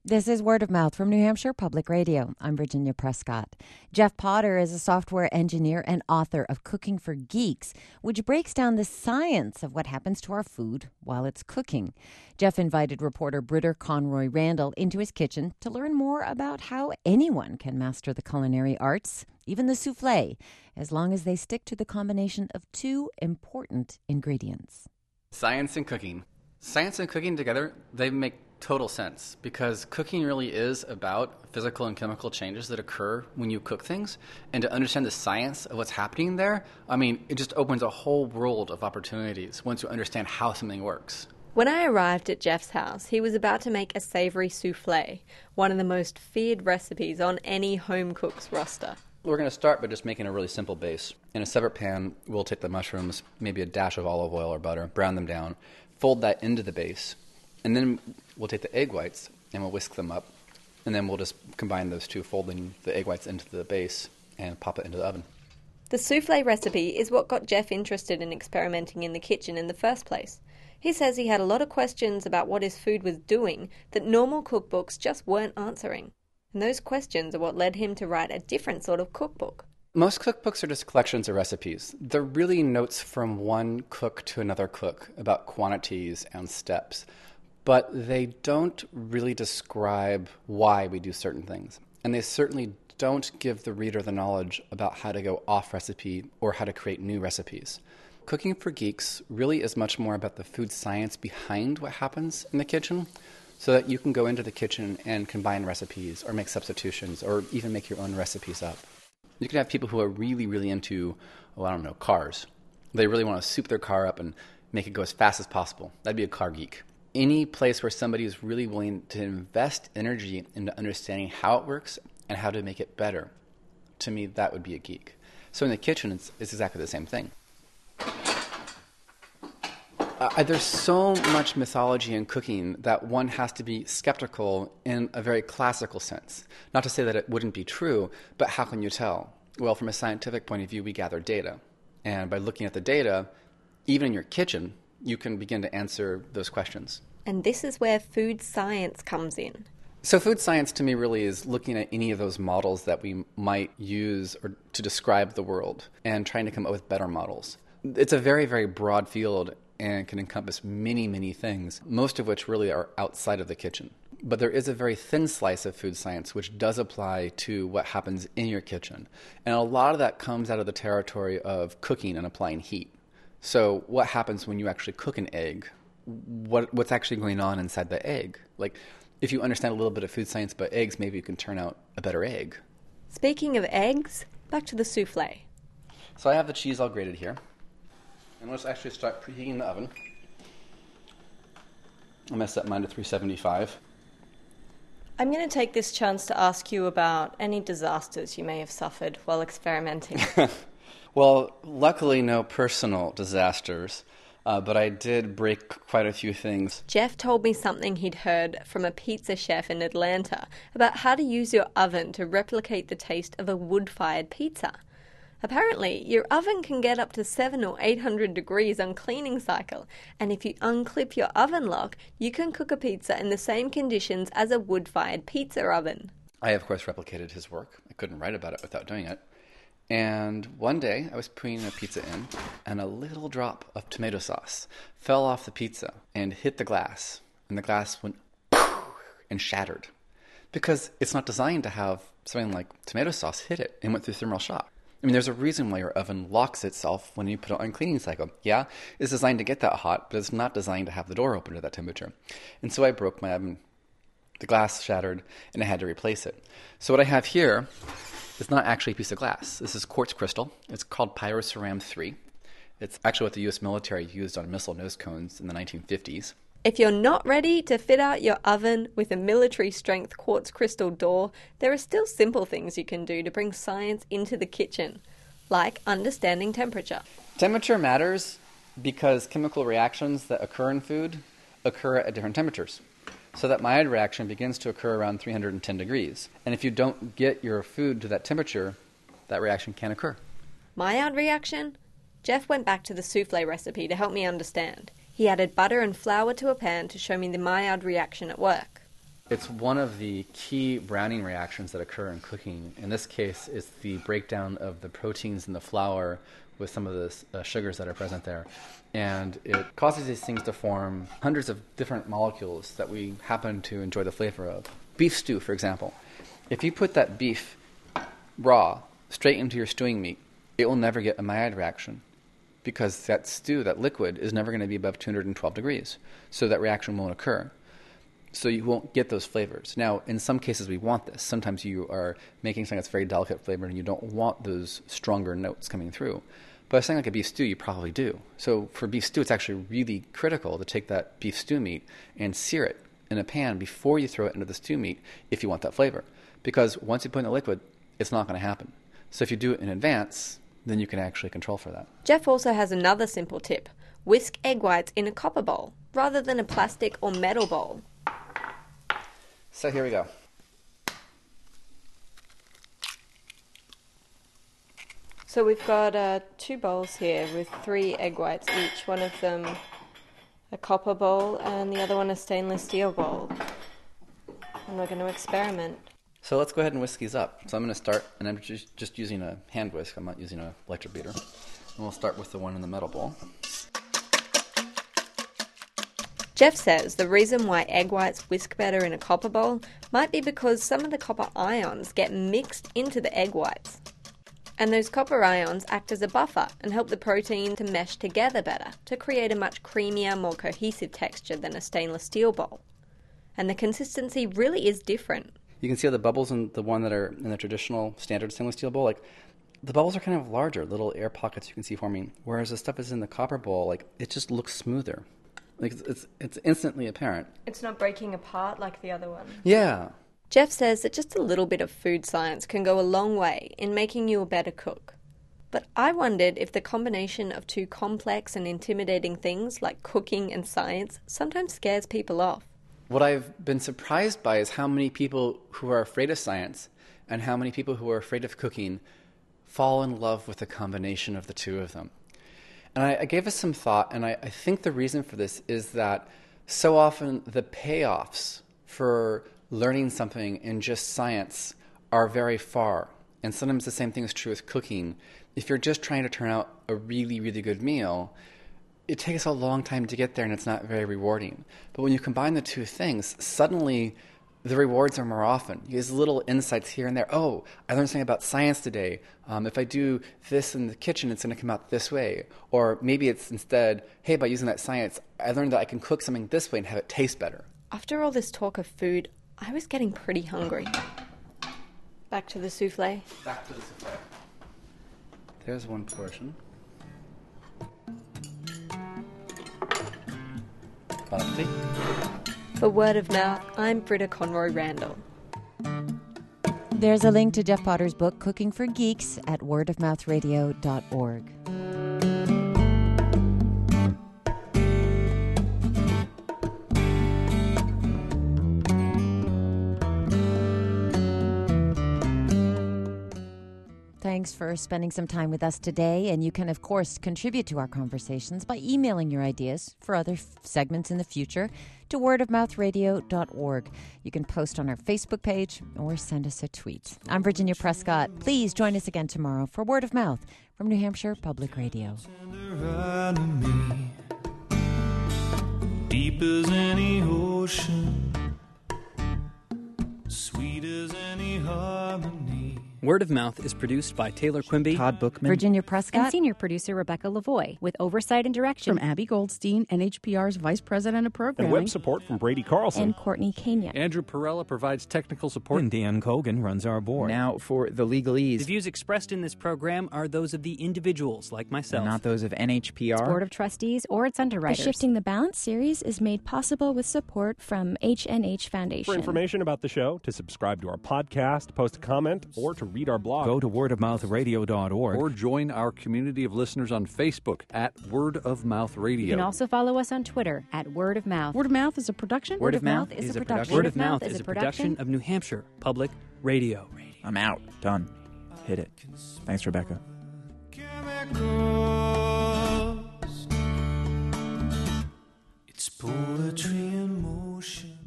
This is Word of Mouth from New Hampshire Public Radio. I'm Virginia Prescott. Jeff Potter is a software engineer and author of Cooking for Geeks, which breaks down the science of what happens to our food while it's cooking. Jeff invited reporter Britta Conroy Randall into his kitchen to learn more about how anyone can master the culinary arts, even the souffle, as long as they stick to the combination of two important ingredients. Science and cooking. Science and cooking together, they make total sense because cooking really is about physical and chemical changes that occur when you cook things. And to understand the science of what's happening there, it just opens a whole world of opportunities once you understand how something works. When I arrived at Jeff's house, he was about to make a savory souffle, one of the most feared recipes on any home cook's roster. We're going to start by just making a really simple base. In a separate pan, we'll take the mushrooms, maybe a dash of olive oil or butter, brown them down, fold that into the base, and then we'll take the egg whites and we'll whisk them up, and then we'll just combine those two, folding the egg whites into the base and pop it into the oven. The souffle recipe is what got Jeff interested in experimenting in the kitchen in the first place. He says he had a lot of questions about what his food was doing that normal cookbooks just weren't answering. And those questions are what led him to write a different sort of cookbook. Most cookbooks are just collections of recipes. They're really notes from one cook to another cook about quantities and steps. But they don't really describe why we do certain things. And they certainly don't give the reader the knowledge about how to go off recipe or how to create new recipes. Cooking for Geeks really is much more about the food science behind what happens in the kitchen, so that you can go into the kitchen and combine recipes or make substitutions or even make your own recipes up. You can have people who are really, really into, cars. They really want to soup their car up and make it go as fast as possible. That'd be a car geek. Any place where somebody is really willing to invest energy into understanding how it works and how to make it better, to me, that would be a geek. So in the kitchen, it's exactly the same thing. There's so much mythology in cooking that one has to be skeptical in a very classical sense. Not to say that it wouldn't be true, but how can you tell? Well, from a scientific point of view, we gather data. And by looking at the data, even in your kitchen, you can begin to answer those questions. And this is where food science comes in. So food science to me really is looking at any of those models that we might use or to describe the world and trying to come up with better models. It's a very, very broad field and can encompass many, many things, most of which really are outside of the kitchen. But there is a very thin slice of food science which does apply to what happens in your kitchen. And a lot of that comes out of the territory of cooking and applying heat. So what happens when you actually cook an egg? What's actually going on inside the egg? Like, if you understand a little bit of food science about eggs, maybe you can turn out a better egg. Speaking of eggs, back to the souffle. So I have the cheese all grated here. And let's actually start preheating the oven. I'm going to set mine to 375. I'm going to take this chance to ask you about any disasters you may have suffered while experimenting. Well, luckily no personal disasters, but I did break quite a few things. Jeff told me something he'd heard from a pizza chef in Atlanta about how to use your oven to replicate the taste of a wood-fired pizza. Apparently, your oven can get up to 700 or 800 degrees on cleaning cycle, and if you unclip your oven lock, you can cook a pizza in the same conditions as a wood-fired pizza oven. I, of course, replicated his work. I couldn't write about it without doing it. And one day, I was putting a pizza in, and a little drop of tomato sauce fell off the pizza and hit the glass, and the glass went and shattered. Because it's not designed to have something like tomato sauce hit it and went through thermal shock. There's a reason why your oven locks itself when you put it on cleaning cycle. Yeah, it's designed to get that hot, but it's not designed to have the door open to that temperature. And so I broke my oven. The glass shattered, and I had to replace it. So what I have here is not actually a piece of glass. This is quartz crystal. It's called Pyroceram 3. It's actually what the U.S. military used on missile nose cones in the 1950s. If you're not ready to fit out your oven with a military-strength quartz crystal door, there are still simple things you can do to bring science into the kitchen, like understanding temperature. Temperature matters because chemical reactions that occur in food occur at different temperatures. So that Maillard reaction begins to occur around 310 degrees. And if you don't get your food to that temperature, that reaction can't occur. Maillard reaction? Jeff went back to the souffle recipe to help me understand. He added butter and flour to a pan to show me the Maillard reaction at work. It's one of the key browning reactions that occur in cooking. In this case, it's the breakdown of the proteins in the flour with some of the sugars that are present there. And it causes these things to form hundreds of different molecules that we happen to enjoy the flavor of. Beef stew, for example. If you put that beef raw straight into your stewing meat, it will never get a Maillard reaction because that stew, that liquid, is never going to be above 212 degrees. So that reaction won't occur. So you won't get those flavors. Now, in some cases, we want this. Sometimes you are making something that's very delicate flavored and you don't want those stronger notes coming through. But something like a beef stew, you probably do. So for beef stew, it's actually really critical to take that beef stew meat and sear it in a pan before you throw it into the stew meat if you want that flavor. Because once you put in the liquid, it's not going to happen. So if you do it in advance, then you can actually control for that. Jeff also has another simple tip. Whisk egg whites in a copper bowl rather than a plastic or metal bowl. So here we go. So we've got 2 bowls here with 3 egg whites each, one of them a copper bowl and the other one a stainless steel bowl. And we're going to experiment. So let's go ahead and whisk these up. So I'm going to start, and I'm just using a hand whisk. I'm not using an electric beater. And we'll start with the one in the metal bowl. Jeff says the reason why egg whites whisk better in a copper bowl might be because some of the copper ions get mixed into the egg whites. And those copper ions act as a buffer and help the protein to mesh together better to create a much creamier, more cohesive texture than a stainless steel bowl. And the consistency really is different. You can see how the bubbles in the one that are in the traditional standard stainless steel bowl, like the bubbles are kind of larger, little air pockets you can see forming, whereas the stuff that's in the copper bowl, like it just looks smoother. Like it's instantly apparent. It's not breaking apart like the other one. Yeah. Jeff says that just a little bit of food science can go a long way in making you a better cook. But I wondered if the combination of 2 complex and intimidating things like cooking and science sometimes scares people off. What I've been surprised by is how many people who are afraid of science and how many people who are afraid of cooking fall in love with the combination of the 2 of them. And I gave us some thought, and I think the reason for this is that so often the payoffs for learning something in just science are very far. And sometimes the same thing is true with cooking. If you're just trying to turn out a really, really good meal, it takes a long time to get there and it's not very rewarding. But when you combine the 2 things, suddenly the rewards are more often. You get little insights here and there. Oh, I learned something about science today. If I do this in the kitchen, it's going to come out this way. Or maybe it's instead, hey, by using that science, I learned that I can cook something this way and have it taste better. After all this talk of food, I was getting pretty hungry. Back to the souffle. Back to the souffle. There's one portion. Bon appetit. For Word of Mouth, I'm Britta Conroy Randall. There's a link to Jeff Potter's book, Cooking for Geeks, at wordofmouthradio.org. Thanks for spending some time with us today, and you can, of course, contribute to our conversations by emailing your ideas for other segments in the future to wordofmouthradio.org. You can post on our Facebook page or send us a tweet. I'm Virginia Prescott. Please join us again tomorrow for Word of Mouth from New Hampshire Public Radio. Deep as any ocean, sweet as any harmony. Word of Mouth is produced by Taylor Quimby, Todd Bookman, Virginia Prescott, and senior producer Rebecca Lavoie, with oversight and direction from Abby Goldstein, NHPR's Vice President of Programming, and web support from Brady Carlson and Courtney Kenya. Andrew Perella provides technical support, and Dan Kogan runs our board. Now for the legalese. The views expressed in this program are those of the individuals like myself, and not those of NHPR, its Board of Trustees, or its underwriters. The Shifting the Balance series is made possible with support from H&H Foundation. For information about the show, to subscribe to our podcast, post a comment, or to read our blog, go to wordofmouthradio.org or join our community of listeners on Facebook at Word of Mouth Radio. You can also follow us on Twitter at Word of Mouth. Word of Mouth is a production. Word of Mouth is a production. Word of Mouth is a production of New Hampshire Public Radio. I'm out. Done. Hit it. Thanks, Rebecca. It's poetry in motion.